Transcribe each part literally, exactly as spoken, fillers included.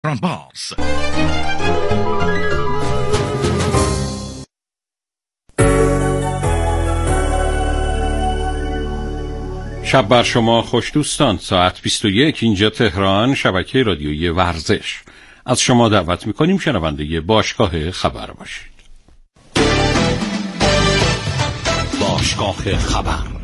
باز. شب بر شما خوش دوستان. ساعت بیست و یک اینجا تهران، شبکه رادیویی ورزش. از شما دعوت میکنیم شنونده باشگاه خبر باشید. باشگاه خبر.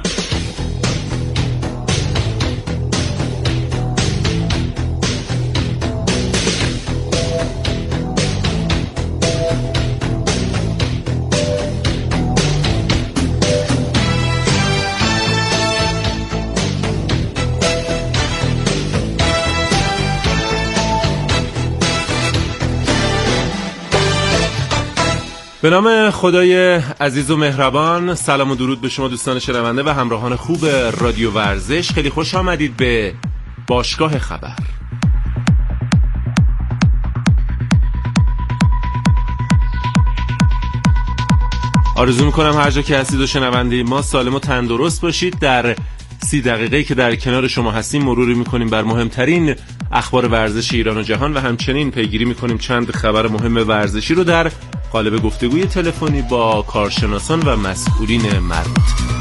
به نام خدای عزیز و مهربان، سلام و درود به شما دوستان شنونده و همراهان خوب رادیو ورزش. خیلی خوش آمدید به باشگاه خبر. آرزو میکنم هر جا که هستید و شنونده ما سالم و تندرست باشید. در سی دقیقه‌ای که در کنار شما هستیم مروری میکنیم بر مهمترین اخبار ورزش ایران و جهان و همچنین پیگیری میکنیم چند خبر مهم ورزشی رو در قالب گفتگوی تلفنی با کارشناسان و مسئولین مربوط.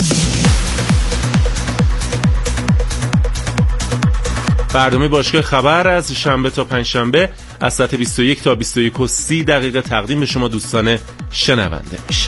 برنامه باشگاه خبر از شنبه تا پنجشنبه از ساعت بیست و یک تا بیست و یک و سی دقیقه تقدیم به شما دوستان شنونده میشه.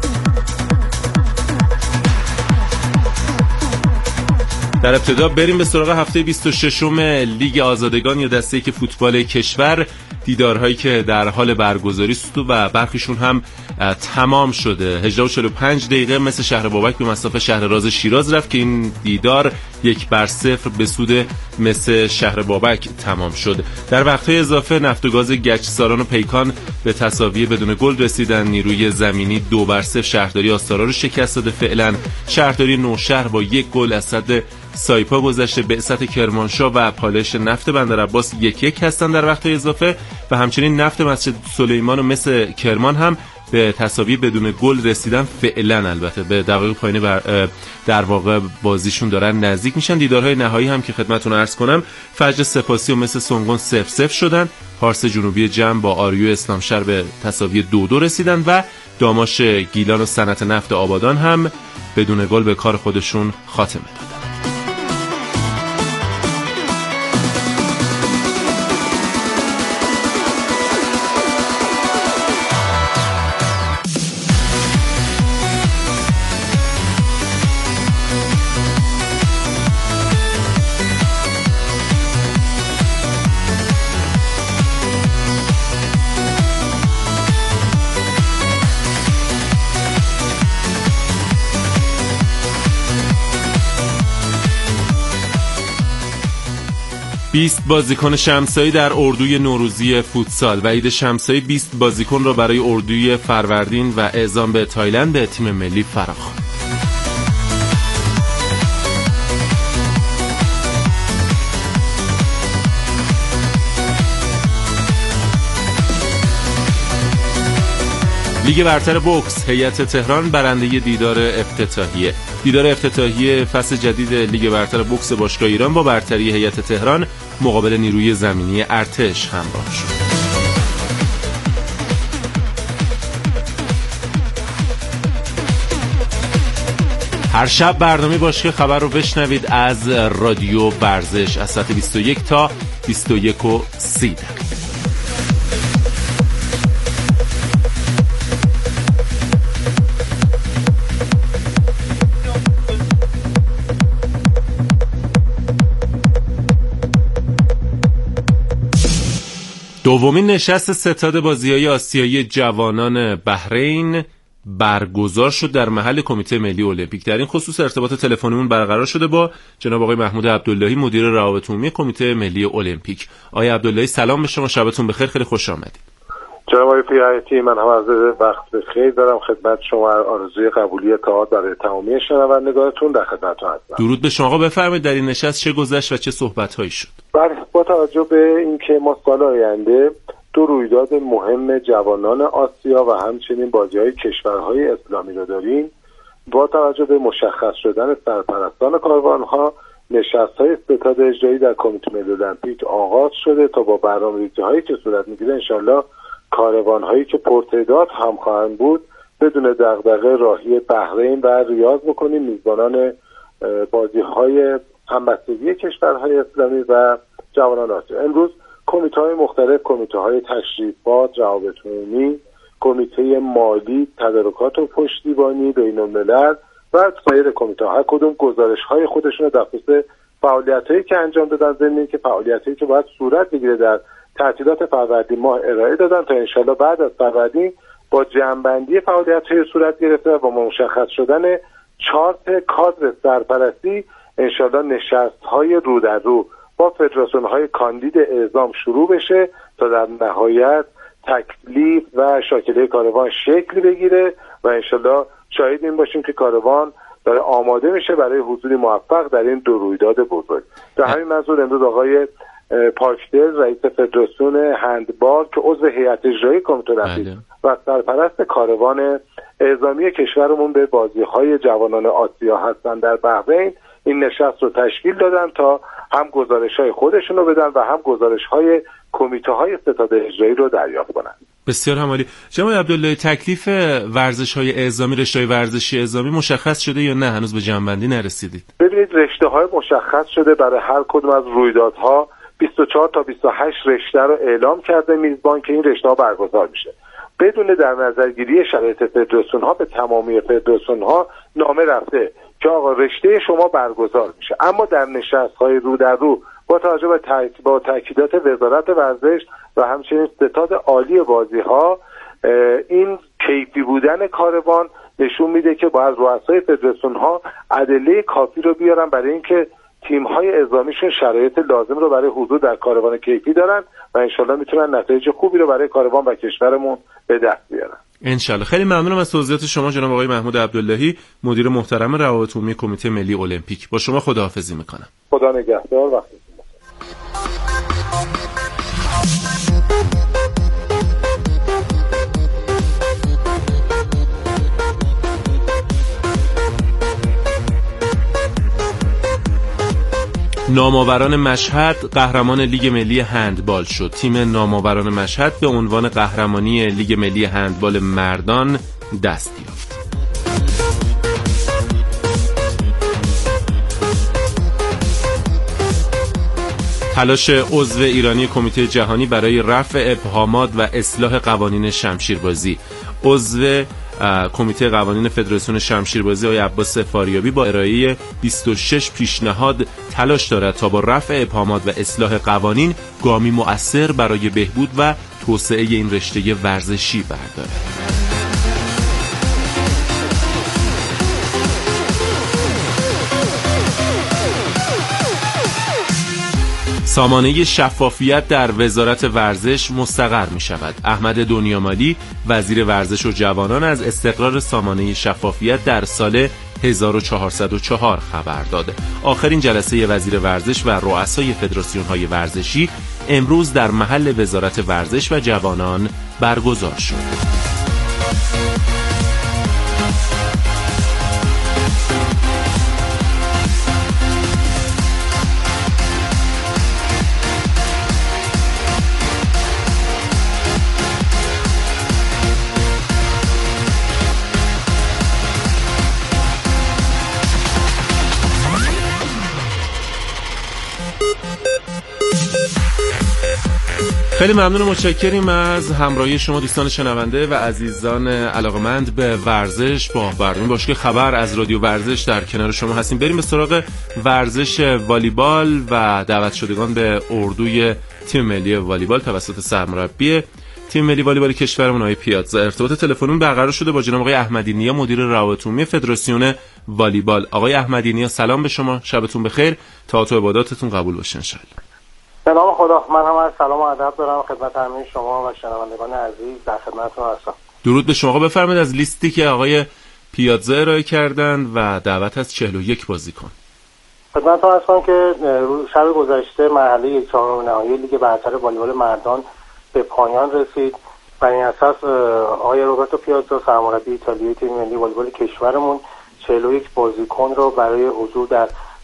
در ابتدا بریم به سراغ هفته بیست و ششم لیگ آزادگان یا دسته‌ای که فوتبال کشور، دیدارهایی که در حال برگزاری است و برخیشون هم تمام شده. هجده و چهل و پنج دقیقه مثل شهر بابک به مصاف شهر راز شیراز رفت که این دیدار یک بر صفر به سود مثل شهر بابک تمام شد. در وقتهای اضافه نفت و گاز گچساران و پیکان به تساوی بدون گل رسیدن. نیروی زمینی دو بر صفر شهرداری آستارا رو شکست داده. فعلا شهرداری نوشهر با یک گل از صد سایپا گذشته. بعثت کرمانشاه و پالایش نفت بندرعباس یک یک هستند در وقت اضافه و همچنین نفت مسجد سلیمان و مس کرمان هم به تساوی بدون گل رسیدن. فعلا البته به دقایق پایانی بر در واقع بازیشون دارن نزدیک میشن. دیدارهای نهایی هم که خدمتتون عرض کنم، فجر سپاسی و مس سنگون صفر صفر شدن. پارس جنوبی جمع با آریو اسلامشهر به تساوی دو دو رسیدن و داماش گیلان و صنعت نفت آبادان هم بدون گل به کار خودشون خاتمه دادن. بیست بازیکن شمسایی در اردوی نوروزی فوتسال. وحید شمسایی بیست بازیکن را برای اردوی فروردین و اعزام به تایلند به تیم ملی فراخواند. لیگ برتر بوکس، هیئت تهران برنده دیدار افتتاحیه. دیدار افتتاحیه فصل جدید لیگ برتر بوکس باشگاه ایران با برتری هیئت تهران مقابل نیروی زمینی ارتش همراه شد. هر شب برنامه باشگاه خبر رو بشنوید از رادیو ورزش از ساعت بیست و یک تا بیست و یک و سی دقیقه. دومین نشست ستاد بازی‌های آسیایی جوانان بحرین برگزار شد در محل کمیته ملی المپیک. در این خصوص ارتباط تلفنیمون برقرار شده با جناب آقای محمود عبداللهی، مدیر روابط عمومی کمیته ملی المپیک. آقای عبداللهی سلام به شما، شبتون بخیر، خیلی خوش آمدید. جناب آقای پیرایتی، من هم از وقت بخیر دارم خدمت شما، آرزوی قبولی اتحاد برای تمامی شنوندگانتون در خدمتتون هستم. درود به شما. آقا بفرمایید در این نشست چه گذشت و چه صحبت‌هایی شد؟ بله، با توجه به اینکه ما سال آینده دو رویداد مهم جوانان آسیا و همچنین بازی‌های کشورهای اسلامی رو داریم، با توجه به مشخص شدن سرپرستان کاروان‌ها نشست‌های ستاد اجرایی در کمیته ملی المپیک آغاز شده تا با برنامه‌ریزی‌هایی که صورت می‌گیره انشالله کاروان‌هایی که پرتعداد هم خواهند بود بدون دغدغه راهی بحرین و ریاض بکنیم، میزبانان بازی‌های همبستگی کشورهای اسلامی و جوانان آسیا. امروز کمیته‌های مختلف، کمیته‌های تشریفات، روابط عمومی، کمیته مالی، تدارکات و پشتیبانی بین‌الملل و سایر کمیته‌ها هر کدوم گزارش‌های خودشون رو در خصوص فعالیتایی که انجام دادن، ضمن که فعالیتایی که باید صورت بگیره در تعطیلات فروردین ماه ارائه دادن تا انشالله بعد از فروردین با جمع‌بندی فعالیت‌های صورت گرفته و با مشخص شدن چارت کادر سرپرستی انشالله نشست‌های رو در رو با فدراسیون‌های کاندید اعزام شروع بشه تا در نهایت تکلیف و شاکله کاروان شکل بگیره و انشالله شاهد این باشیم که کاروان داره آماده میشه برای حضوری موفق در این دو رویداد بزرگ. در همین منظور امروز آقای پاکدل رئیس فدراسیون هندبال که عضو هیئت اجرایی کمیته المپیک و سرپرست کاروان اعزامی کشورمون به بازی‌های جوانان آسیا هستند در بحرین این نشست رو تشکیل دادن تا هم گزارش‌های خودشون رو بدن و هم گزارش‌های کمیته‌های ستاد اجرایی رو دریافت کنن. بسیار همالی. جناب عبدالله، تکلیف ورزش‌های اعزامی، رشته‌های ورزشی اعزامی مشخص شده یا نه هنوز به جمع‌بندی نرسیدید؟ ببینید رشته‌های مشخص شده، برای هر کدوم از رویدادها بیست و چهار تا بیست و هشت رشته رو اعلام کرده میزبان که این رشته‌ها برگزار میشه. بدون در نظرگیری شرایط فدراسیون‌ها به تمامی فدراسیون‌ها نامه رفته که آقا رشته شما برگزار میشه، اما در نشست‌های رو در رو با توجه به تاکید با تاکیدات وزارت ورزش و همچنین ستاد عالی بازی‌ها این کیفی بودن کاروان نشون میده که باید رؤسای فدراسیون‌ها ادله کافی رو بیارن برای اینکه تیم‌های اعزامیشون شرایط لازم رو برای حضور در کاروان کیفی دارن و انشالله میتونن نتایج خوبی رو برای کاروان و کشورمون به دست بیارن. انشالله. خیلی ممنونم از توضیحات شما جناب آقای محمود عبداللهی، مدیر محترم روابط عمومی کمیته ملی المپیک. با شما خداحافظی میکنم. خدا نگهدار. وقتی نامآوران مشهد قهرمان لیگ ملی هندبال شد. تیم نامآوران مشهد به عنوان قهرمانی لیگ ملی هندبال مردان دست یافت. تلاش عضو ایرانی کمیته جهانی برای رفع ابهامات و اصلاح قوانین شمشیربازی. عضو کمیته قوانین فدراسیون شمشیربازی آقای عباس فاریابی با ارائه بیست و شش پیشنهاد تلاش دارد تا با رفع ابهامات و اصلاح قوانین گامی مؤثر برای بهبود و توسعه این رشته ورزشی بردارد. سامانه شفافیت در وزارت ورزش مستقر می شود. احمد دنیامالی وزیر ورزش و جوانان از استقرار سامانه شفافیت در سال هزار و چهارصد و چهار خبر داد. آخرین جلسه وزیر ورزش و رؤسای فدراسیون های ورزشی امروز در محل وزارت ورزش و جوانان برگزار شد. خیلی ممنون و متشکریم از همراهی شما دوستان شنونده و عزیزان علاقمند به ورزش. با برنامه باشگاه خبر از رادیو ورزش در کنار شما هستیم. بریم به سراغ ورزش والیبال و دعوت شدگان به اردوی تیم ملی والیبال توسط سرمربی تیم ملی والیبال کشورمون آقای پیاتزا. ارتباط تلفنی برقرار شده با جناب آقای احمدی نیا مدیر روابط عمومی فدراسیون والیبال. آقای احمدی نیا سلام به شما، شبتون بخیر، طاعت و عباداتتون قبول باشه ان شاء الله. سلام خدا، من هم از سلام و ادب دارم خدمت همه شما و شنوندگان عزیز، در خدمتتون هستم. درود به شما. بفرمایید از لیستی که آقای پیاتزا ارائه کردن و دعوت از چهل و یک بازیکن خدمتتون هستم که شب گذشته مرحله یک چهارم نهایی لیگ برتر والیبال مردان به پایان رسید. بر این اساس آقای روبرتو پیاتزا سرمربی ایتالیایی تیم ملی والیبال کشورمون چهل و یک بازیکن رو برای حضور در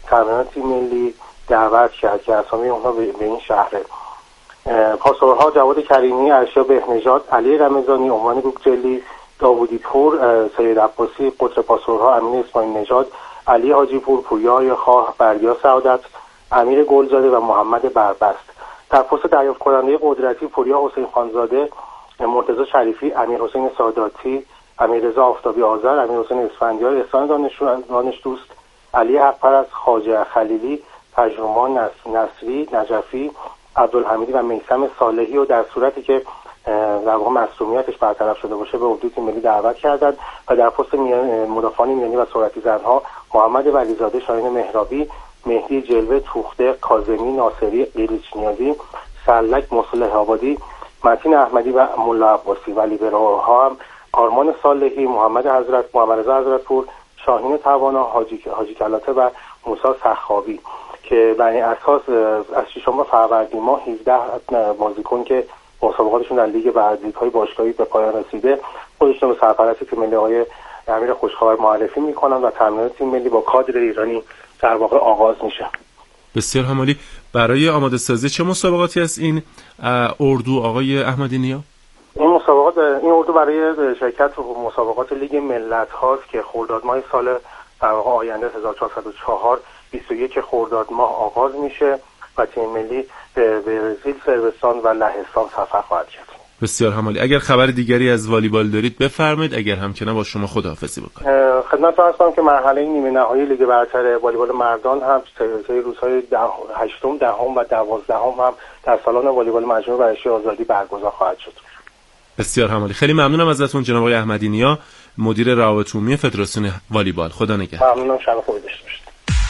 تمرینات تیم ملی دعوت کرد که اسامی اونها به این شهره. پاسورها جواد کریمی، ارشیا بهنژاد، علی رمضانی، عمان گوگجلی، داوودی پور، سید عباسی. قطر پاسورها امین اسماعیل نژاد، علی حاجی پور، پویا خواه، بردیا سعادت، امیر گلزاده و محمد بربست. در پست دریافت کننده قدرتی پوریا حسین خانزاده، مرتضی شریفی، امیر حسین ساداتی، امیر رضا آفتابی آذر، امیر حسین اسفندیار، احسان دانش دوست، علی حق‌پرست، خواجه خلیلی، ترجمان نصری نجفی، عبدالحمیدی و میثم صالحی و در صورتی که در واقع معصومیتش برطرف شده باشه به اردوی تیم ملی دعوت کردند. و در پست مدافعان میانی و سرعتی زنها محمد ولیزاده، شاهین مهرابی، مهدی جلوه، توخته، کاظمی، ناصری، قیریچ نیازی، سلک، مصلح آبادی، متین احمدی و ملا عباسی. و لیبروها هم آرمان صالحی، محمد حضرت، محمد رضا حضرتپور، شاهین توانا، حاجی حاجی کلاته و موسی سخاوی که بر این اساس از ششم فروردین ماه هفده بازیکن که مسابقاتشون در لیگ و لیگ‌های باشگاهی به پایان رسیده خودشون به سرپرستی تیم ملی آقای امیر خوشخبر معرفی میکنن و تمرینات تیم ملی با کادر ایرانی در واقع آغاز میشه. بسیار همالی. برای آماده سازی چه مسابقاتی است این اردو آقای احمدی نیا؟ این مسابقات این اردو برای شرکت تو مسابقات لیگ ملت هاست که خرداد ماه سال در واقع آینده هزار و چهارصد و چهار بیست و یک خرداد ماه آغاز میشه و تیم ملی به برزیل، صربستان و لهستان سفر خواهد کرد. بسیار همالی. اگر خبر دیگری از والیبال دارید بفرمایید، اگر هم که نه با شما خداحافظی بکنم. خدمتتون عرض کنم که مرحله نیمه نهایی لیگ برتر والیبال مردان هم طی روزهای هشتم، دهم و دوازدهم هم در سالن والیبال مجموعه ورزشی آزادی برگزار خواهد شد. بسیار همالی. خیلی ممنونم ازتون جناب آقای احمدی نیا، مدیر روابط عمومی فدراسیون والیبال. خدا نگهدار. ممنونم. شب خوبی داشته باشید.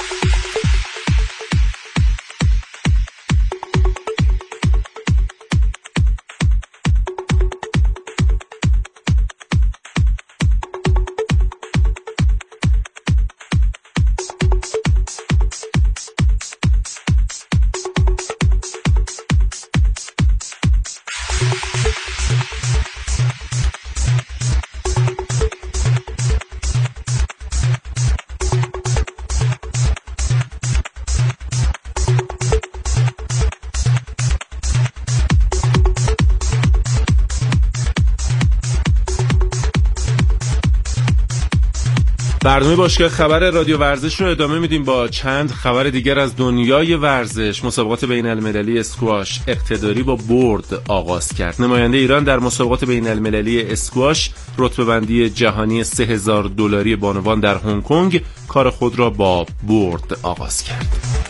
برنامه باشگاه خبر رادیو ورزش رو ادامه میدیم با چند خبر دیگر از دنیای ورزش. مسابقات بین المللی اسکواش اقتداری با برد آغاز کرد. نماینده ایران در مسابقات بین المللی اسکواش رتبه بندی جهانی سه هزار دلاری بانوان در هنگ کنگ کار خود را با برد آغاز کرد.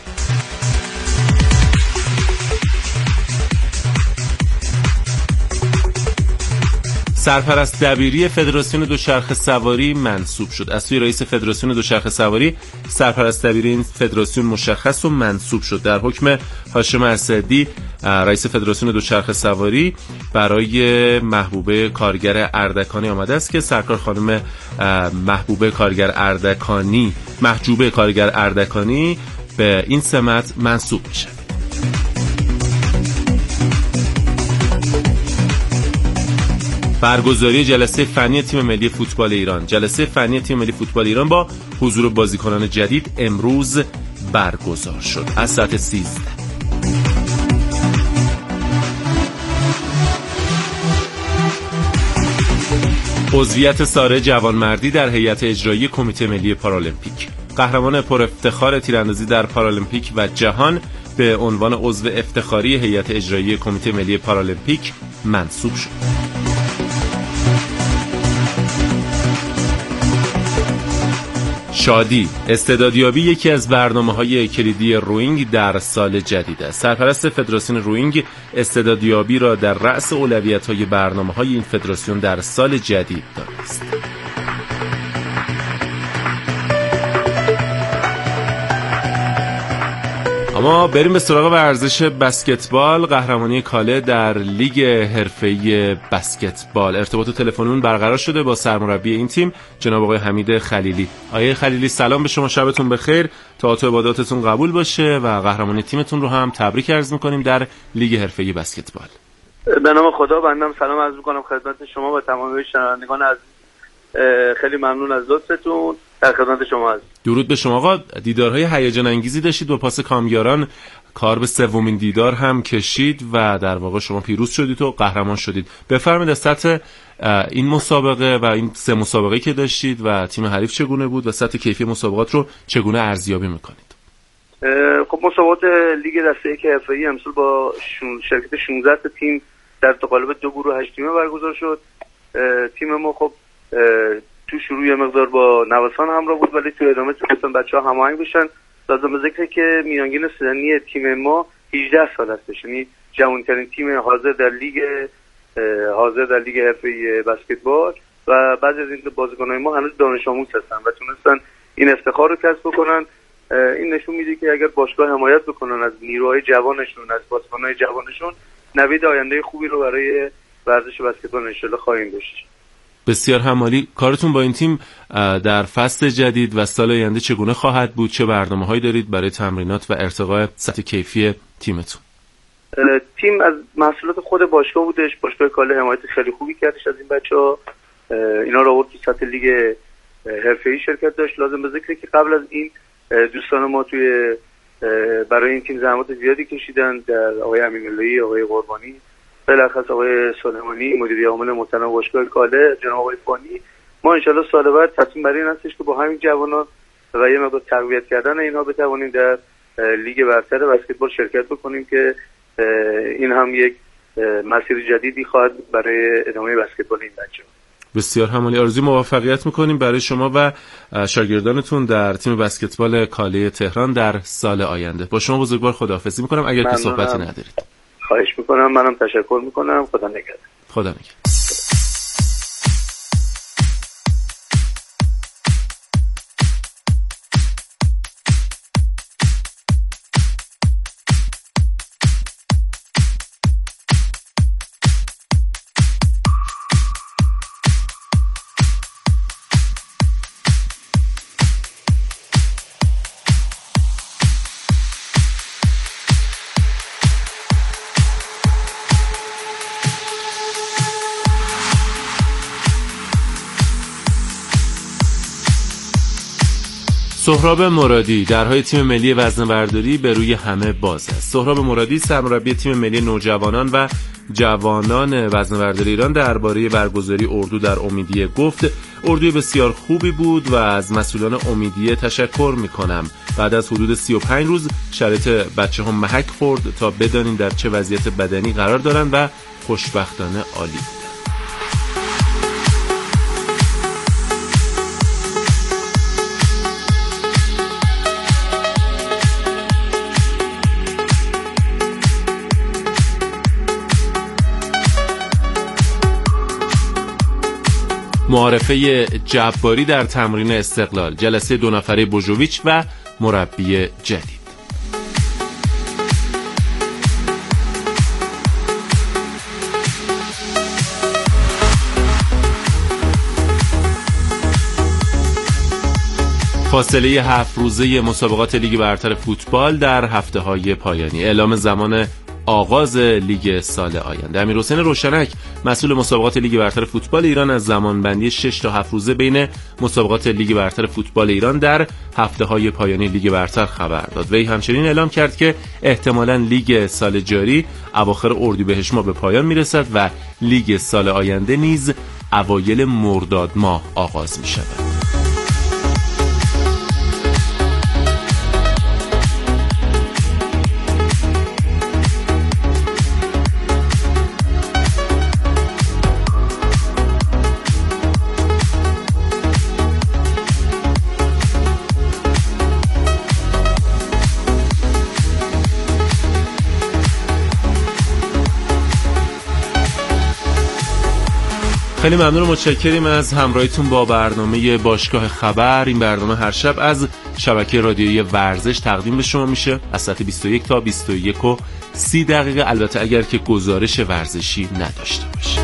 سرپرست دبیری فدراسیون دوچرخه سواری منصوب شد. از سوی رئیس فدراسیون دوچرخه سواری سرپرست دبیری این فدراسیون مشخص و منصوب شد. در حکم هاشم اسدی رئیس فدراسیون دوچرخه سواری برای محبوبه کارگر اردکانی آمده است که سرکار خانم محبوبه کارگر اردکانی محجوبه کارگر اردکانی به این سمت منصوب میشه. برگزاری جلسه فنی تیم ملی فوتبال ایران. جلسه فنی تیم ملی فوتبال ایران با حضور بازیکنان جدید امروز برگزار شد از ساعت سیزده. عضویت ساره جوانمردی در هیئت اجرایی کمیته ملی پارالمپیک. قهرمان پر افتخار تیراندازی در پارالمپیک و جهان به عنوان عضو افتخاری هیئت اجرایی کمیته ملی پارالمپیک منصوب شد. شادی، استعدادیابی یکی از برنامه‌های کلیدی روینگ در سال جدید است. سرپرست فدراسیون روینگ استعدادیابی را در رأس اولویت‌های برنامه‌های این فدراسیون در سال جدید دانست. اما بریم به سراغ ورزش بسکتبال. قهرمانی کاله در لیگ حرفه‌ای بسکتبال. ارتباط تلفنی برقرار شده با سرمربی این تیم جناب آقای حمید خلیلی. آقای خلیلی سلام به شما، شبتون بخیر، طاعت و عباداتتون قبول باشه و قهرمانی تیمتون رو هم تبریک عرض می‌کنیم در لیگ حرفه‌ای بسکتبال. به نام خدا بنده سلام عرض می‌کنم خدمت شما و تمامی شنوندگان عزیز. خیلی ممنون از لطفتون. در خدمت شما هست. درود به شما آقا. دیدارهای هیجان انگیزی داشتید با پاس کامیاران، کار به سومین دیدار هم کشید و در واقع شما پیروز شدید و قهرمان شدید. بفرمایید از سطح این مسابقه و این سه مسابقه که داشتید و تیم حریف چگونه بود و سطح کیفی مسابقات رو چگونه ارزیابی میکنید؟ خب مسابقات لیگ دسته یک حرفه‌ای امسال با شرکت شانزده تا تیم در قالب دو گروه هشت تیمه برگزار شد. تیم ما خب تو شروع یه مقدار با نوسان همراه بود، ولی تو ادامه تونستن بچه‌ها هماهنگ بشن. لازم به ذکره که میانگین سنی تیم ما هجده سال هستش، یعنی جوان‌ترین تیم حاضر در لیگ حاضر در لیگ حرفه‌ای بسکتبال و بعضی از این بازیکن‌های ما هنوز دانش آموز هستن و تونستن این افتخار رو کسب بکنن. این نشون میده که اگر باشگاه حمایت بکنن از نیروهای جوانشون، از بازیکن‌های جوانشون، نوید آینده خوبی رو برای ورزش بسکتبال انشالله خواهیم داشت. بسیار همالی. کارتون با این تیم در فصل جدید و سال آینده چگونه خواهد بود؟ چه برنامه‌هایی دارید برای تمرینات و ارتقاء سطح کیفی تیمتون؟ تیم از محصولات خود باشگاه بودش. باشگاه کاله حمایت خیلی خوبی کردش از این بچه‌ها. اینا رو آورد تو سطح لیگ حرفه‌ای شرکت داشت. لازم به ذکره که قبل از این دوستان ما توی برای این تیم زحمات زیادی کشیدن، در آقای امین‌اللهی، آقای قربانی، بالاخص آقای سلیمانی مدیری عامل محترم باشگاه کاله، جناب آقای فانی. ما انشالله سال بعد تصمیم بر این هستش که با همین جوانان و یه مقدار تقویت کردن اینها بتوانیم در لیگ برتر بسکتبال شرکت بکنیم که این هم یک مسیر جدیدی خواهد برای ادامه بسکتبال این بچه‌ها. بسیار همالی. آرزوی موفقیت میکنیم برای شما و شاگردانتون در تیم بسکتبال کاله تهران در سال آینده. با شما بزرگوار خداحافظی میکنم اگر که صحبتی ندارید. خواهش میکنم. منم تشکر میکنم. خدا نگهدار. خدا نگهدار. سهراب مرادی درهای تیم ملی وزنه‌برداری به روی همه باز است. سهراب مرادی سرمربی تیم ملی نوجوانان و جوانان وزنه‌برداری ایران درباره برگزاری اردو در امیدیه گفت: اردوی بسیار خوبی بود و از مسئولان امیدیه تشکر می‌کنم. بعد از حدود سی و پنج روز شرایط بچه‌ها محک خورد تا بدانیم در چه وضعیت بدنی قرار دارند و خوشبختانه عالی. معارفه جباری در تمرین استقلال، جلسه دو نفره بوژوویچ و مربی جدید. فاصله هفت روزه مسابقات لیگ برتر فوتبال در هفته‌های پایانی. اعلام زمان آغاز لیگ سال آینده. امیرحسین روشنک مسئول مسابقات لیگ برتر فوتبال ایران از زمانبندی شش تا هفت روزه بین مسابقات لیگ برتر فوتبال ایران در هفته‌های پایانی لیگ برتر خبر داد. وی همچنین اعلام کرد که احتمالاً لیگ سال جاری اواخر اردیبهشت ماه به پایان میرسد و لیگ سال آینده نیز اوایل مرداد ماه آغاز می‌شود. خیلی ممنون و متشکریم از همراهیتون با برنامه باشگاه خبر. این برنامه هر شب از شبکه رادیویی ورزش تقدیم به شما میشه از ساعت بیست و یک تا بیست و یک و سی دقیقه، البته اگر که گزارش ورزشی نداشته باشه.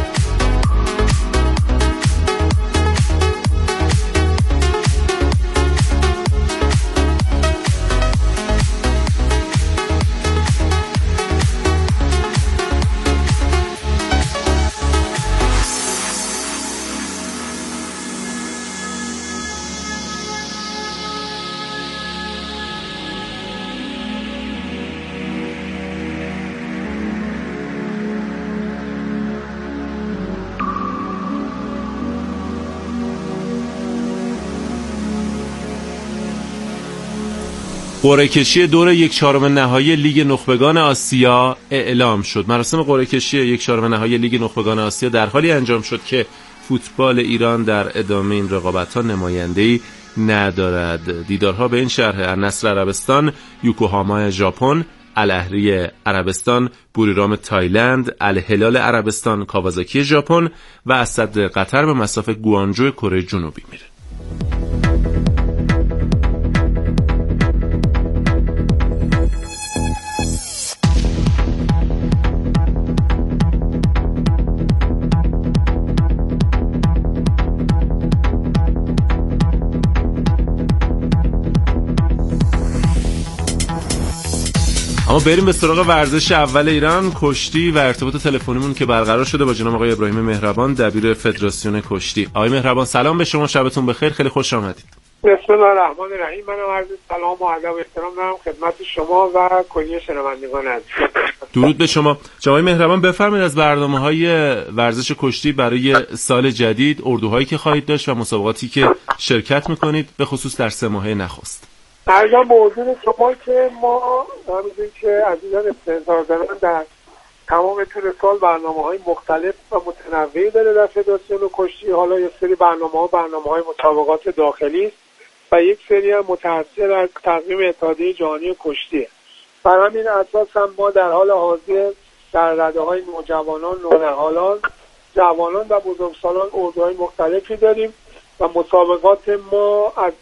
قرعه کشی دور یک چهارم نهایی لیگ نخبگان آسیا اعلام شد. مراسم قرعه کشی یک چهارم نهایی لیگ نخبگان آسیا در حالی انجام شد که فوتبال ایران در ادامه این رقابت‌ها نماینده‌ای ندارد. دیدارها به این شهر: النصر عربستان، یوکوهاما ژاپن، الاهلی عربستان، بوریرام تایلند، الهلال عربستان، کاوازاکی ژاپن و اسد قطر به مصاف گوانجو کره جنوبی میره. اما بریم به سراغ ورزش اول ایران، کشتی و ارتباط تلفنیمون که برقرار شده با جناب آقای ابراهیم مهربان، دبیر فدراسیون کشتی. آقای مهربان سلام به شما، شبتون بخیر، خیلی خوش آمدید. بسم الله الرحمن الرحیم. من عرض سلام و ادب و احترام دارم خدمت شما و کلیه شنوندگان عزیز. درود به شما. جناب مهربان بفرمایید از برنامه‌های ورزش کشتی برای سال جدید، اردوهایی که خواهید داشت و مسابقاتی که شرکت می‌کنید به خصوص در سه ماهه نخست. ارزم به حضور شما که ما همینجوری که عزیزان استحضار دارن در تمام طول سال برنامه‌های مختلف و متنوعی داره در فدراسیون کشتی. حالا یک سری برنامه‌ها برنامه‌های مسابقات داخلی است و یک سری هم متأثر از تقویم اتحادیه جهانی کشتیه. بر همین اساس هم ما در حال حاضر در رده‌های نوجوانان، نونهالان، جوانان و بزرگسالان اردوهای مختلفی داریم و مسابقات ما از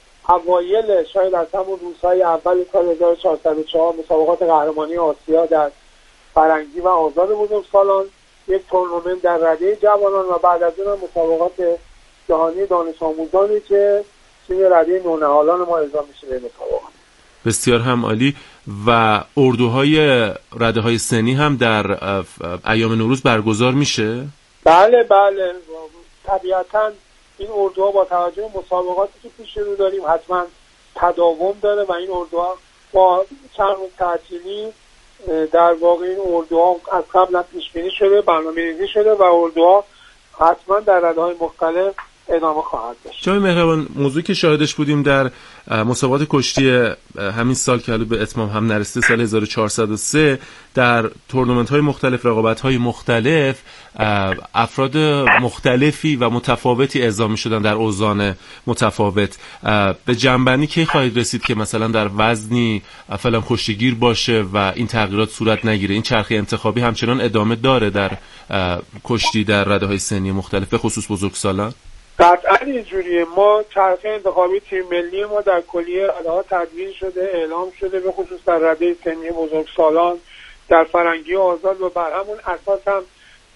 اوایل شاید از همون روزهای اول سال هزار و چهارصد و چهار مسابقات قهرمانی آسیا در فرنگی و آزاد بزرگسالان، یک تورنمنت در رده جوانان و بعد از اون مسابقات جهانی دانش آموزانی که توی رده نونهالان ما اعزام میشه به مسابقات. بسیار هم عالی. و اردوهای رده های سنی هم در ایام نوروز برگزار میشه؟ بله بله طبیعتاً این اردوها با توجه به مسابقاتی که پیش رو داریم حتما تداوم داره و این اردوها با چند روز تعطیلی در واقع این اردوها از قبل پیش بینی شده، برنامه‌ریزی شده و اردوها حتما در رده‌های مختلف ادامه خواهد داشت. جناب مهربان، موضوعی که شاهدش بودیم در مسابقات کشتی همین سال که به اتمام هم نرسیده، سال هزار و چهارصد و سه، در تورنمنت‌های مختلف، رقابت‌های مختلف، افراد مختلفی و متفاوتی اعزام می‌شدن در اوزان متفاوت. به جنبندی کی خواهید رسید که مثلا در وزنی فلان کشتیگیر باشه و این تغییرات صورت نگیره؟ این چرخه انتخابی همچنان ادامه داره در کشتی در رده‌های سنی مختلف به خصوص بزرگسالان؟ قطعا اینجوریه. ما چرخه انتخابی تیم ملی ما در کلیه رده تدوین شده، اعلام شده، به خصوص در رده سنی بزرگسالان، در فرنگی آزاد و بر همون اساس هم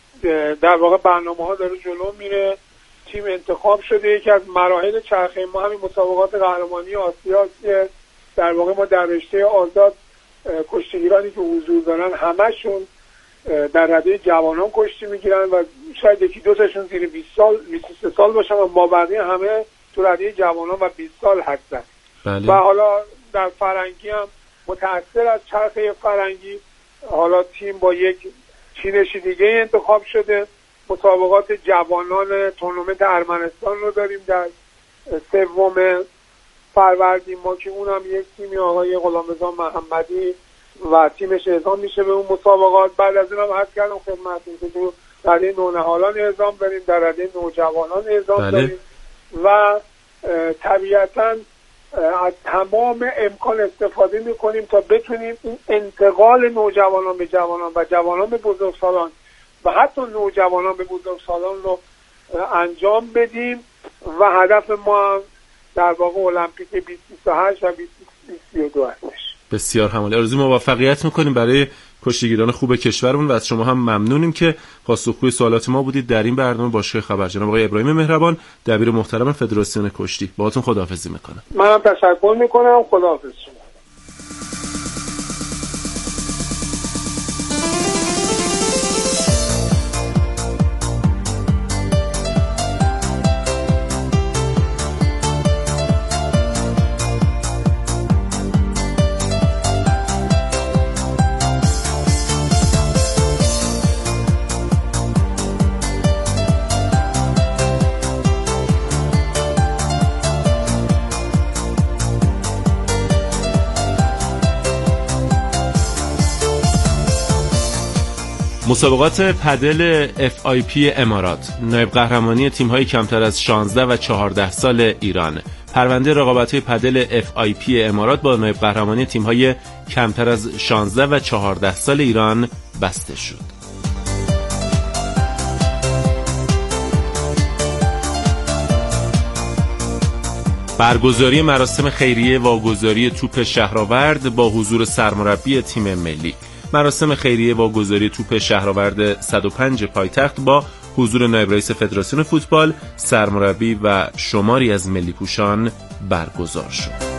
در واقع برنامه‌ها داره جلو میره. تیم انتخاب شده. یکی از مراحل چرخه ما همین مسابقات قهرمانی آسیا که در واقع ما در رشته آزاد کشتیگیرانی که حضور دارن همشون در رده جوانان کشتی میگیرن و شاید یکی دو تاشون زیر بیست سال بیست و سه سال باشن و ما بقیه همه تو رده جوانان و بیست سال هستن. بله. و حالا در فرنگی هم متأثر از چرخه فرنگی حالا تیم با یک چینشی دیگه انتخاب شده. مسابقات جوانان تورنمنت ارمنستان رو داریم در سوم فروردین ما که اونم یک تیمی آقای غلامرضا محمدی و تیمش اعزام میشه به اون مسابقات. بعد از اونم عرض کردم خدمتتون که تو رده نونهالان اعزام داریم، در رده نوجوانان اعزام بله. داریم و طبیعتاً از تمام امکان استفاده میکنیم تا بتونیم این انتقال نوجوانان به جوانان و جوانان به بزرگسالان و حتی نوجوانان به بزرگسالان رو انجام بدیم و هدف ما در واقع المپیک بیست بیست و هشت و بیست بیست و دو هستش. بسیار همالی. آرزوی موفقیت میکنیم برای کشتیگیران خوب کشورمون و از شما هم ممنونیم که پاسخگوی سوالات ما بودید در این برنامه باشگاه خبر. جناب آقای ابراهیم مهربان، دبیر محترم فدراسیون کشتی، باهاتون خداحافظی میکنم. منم تشکر میکنم. خداحافظ شما. مسابقات پدل اف آی پی امارات، نایب قهرمانی تیم‌های کمتر از شانزده و چهارده سال ایران. پرونده رقابت‌های پدل اف آی پی امارات با نایب قهرمانی تیم‌های کمتر از شانزده و چهارده سال ایران بسته شد. برگزاری مراسم خیریه واگذاری توپ شهرآورد با حضور سرمربی تیم ملی. مراسم خیریه واگذاری توپ شهرآورد صد و پنج پایتخت با حضور نایب رئیس فدراسیون فوتبال، سرمربی و شماری از ملی پوشان برگزار شد.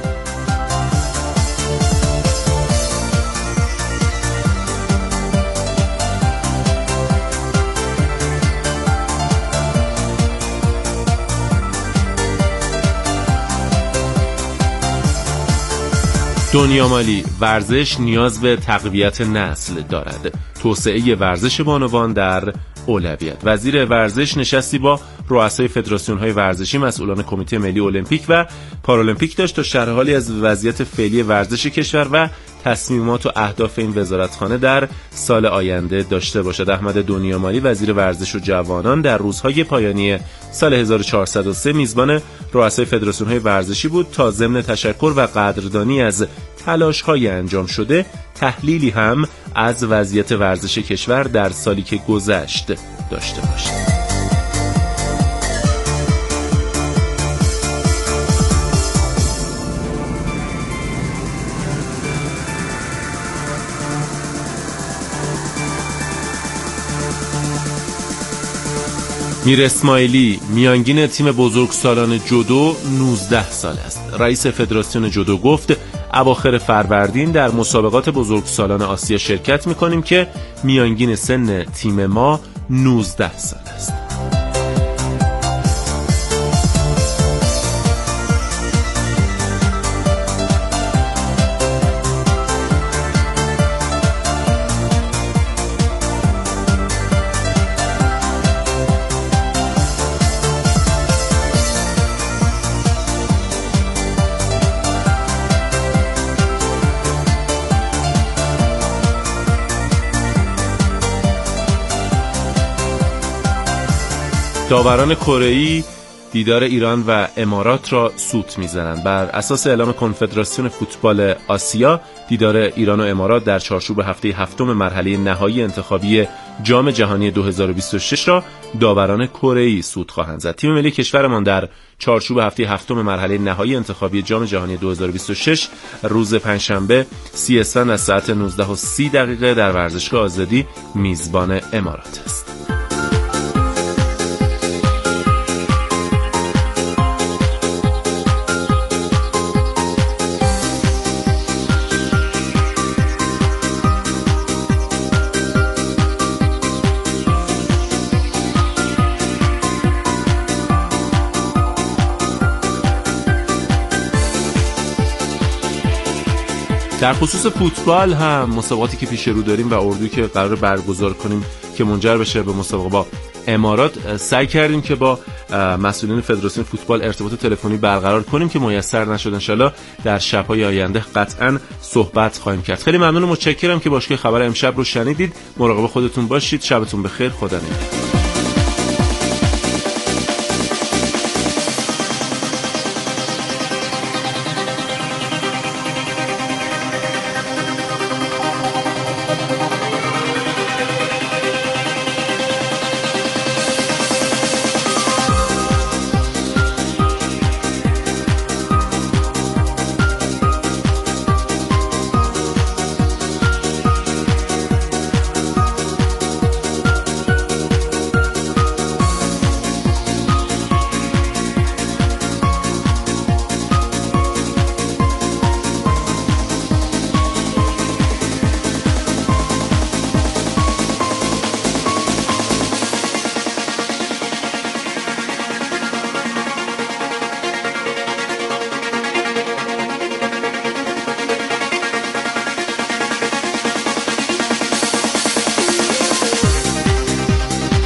دنیا مالی: ورزش نیاز به تقویت نسل دارد. توسعه ورزش بانوان در اولویت. وزیر ورزش نشستی با رؤسای فدراسیون‌های ورزشی، مسئولان کمیته ملی المپیک و پارالمپیک داشت تا شرح حالی از وضعیت فعلی ورزش کشور و تصمیمات و اهداف این وزارتخانه در سال آینده داشته باشد. احمد دنیا مالی وزیر ورزش و جوانان در روزهای پایانی سال هزار و چهارصد و سه میزبان رؤسای فدراسیون‌های ورزشی بود تا ضمن تشکر و قدردانی از تلاش‌های انجام شده تحلیلی هم از وضعیت ورزش کشور در سالی که گذشت داشته باشد. میر اسماعیلی میانگین تیم بزرگسالان جودو نوزده سال است. رئیس فدراسیون جودو گفت اواخر فروردین در مسابقات بزرگسالان آسیا شرکت می‌کنیم که میانگین سن تیم ما نوزده سال است. داوران کره‌ای دیدار ایران و امارات را سوت می‌زنند. بر اساس اعلام کنفدراسیون فوتبال آسیا، دیدار ایران و امارات در چارچوب هفته هفتم مرحله نهایی انتخابی جام جهانی دو هزار و بیست و شش را داوران کره‌ای سوت خواهند زد. تیم ملی کشورمان در چارچوب هفته هفتم مرحله نهایی انتخابی جام جهانی دو هزار و بیست و شش روز پنجشنبه سی اسفند از ساعت نوزده و سی دقیقه در ورزشگاه آزادی میزبان امارات است. در خصوص فوتبال هم مسابقاتی که پیش رو داریم و اردویی که قرار برگزار کنیم که منجر بشه به مسابقه با امارات، سعی کردیم که با مسئولین فدراسیون فوتبال ارتباط تلفنی برقرار کنیم که میسر نشد. انشالله در شب‌های آینده قطعاً صحبت خواهیم کرد. خیلی ممنون و متشکرم که باشگاه خبر امشب رو شنیدید. مراقب خودتون باشید. شبتون بخیر. خدا نگهدار.